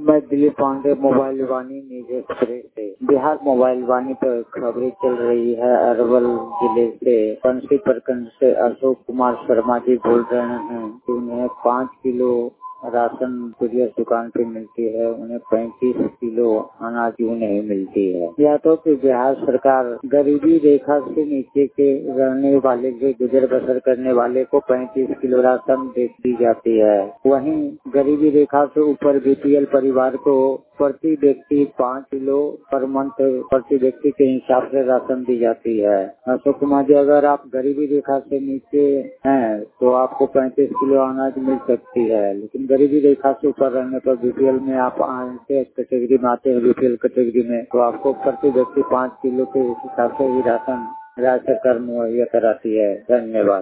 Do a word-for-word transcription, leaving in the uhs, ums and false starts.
मैं Dilip Pandey, mobile Vaani news express से। Bihar mobile वाणी पर खबरें चल रही है। अरवल जिले से बंसी प्रखंड से अशोक कुमार शर्मा जी बोल रहे हैं कि उन्हें पाँच किलो राशन कुरियर दुकान पे मिलती है, उन्हें पैंतीस किलो अनाज क्यों नहीं मिलती है। या तो कि बिहार सरकार गरीबी रेखा से नीचे के रहने वाले के गुजर बसर करने वाले को पैंतीस किलो राशन दी जाती है, वहीं गरीबी रेखा से ऊपर बीपीएल परिवार को प्रति व्यक्ति पाँच किलो पर मंथ प्रति व्यक्ति के हिसाब से राशन दी जाती है। अशोक कुमार जी, अगर आप गरीबी रेखा से नीचे हैं तो आपको पैंतीस किलो अनाज मिल सकती है, लेकिन गरीबी रेखा से ऊपर रहने पर बीपीएल में आप आते कैटेगरी में आते हैं, बीपीएल कैटेगरी में, तो आपको प्रति व्यक्ति पाँच किलो के हिसाब से ही राशन राज्य सरकार मुहैया कराती है। धन्यवाद।